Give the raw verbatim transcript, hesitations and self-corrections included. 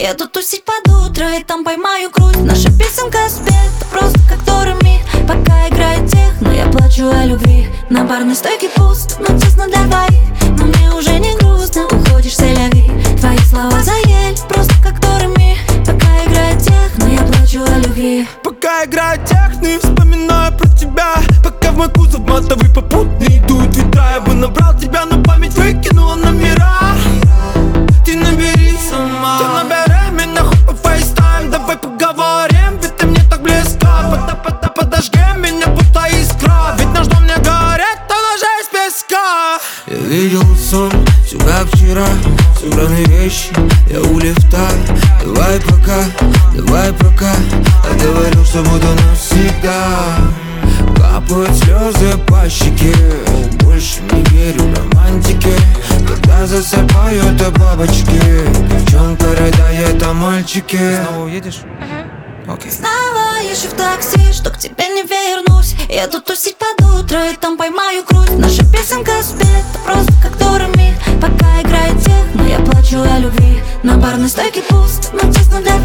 Я тут тусить под утро и там поймаю грусть. Наша песенка спета просто как Дорами. Пока играет техно, я плачу о любви. На барной стойке пусто, но честно давай. Но мне уже не грустно, уходишь с ля-ви. Твои слова заели просто как Дорами. Пока играет техно, я плачу о любви. Пока играет техно и вспоминаю про тебя. Пока в мой кузов матовый попутный идут ветра. Я бы набрал тебя, но память выкинула номера. Ты набери сама. Ты набери меня хоть по фейстайм. Давай поговорим, ведь ты мне так близка. Пода, пода, подожги меня, будто искра. Ведь наш дом не горит, он уже из песка. Я видел сон, все как вчера. Собраны вещи, я у лифта. Давай пока, давай пока. Я говорил, что буду навсегда. Капают слезы по щеке. Больше не верю в романтике. Когда засыпают о бабочки. Девчонка рыдает о мальчике. Снова уедешь? Окей. Снова ищу в такси, что к тебе не вернусь. Я тут тусить под утро и там поймаю грусть. Наша песенка спета просто как Дорами. Пока играет техно, я плачу о любви. На барной стойке пусто, но честно для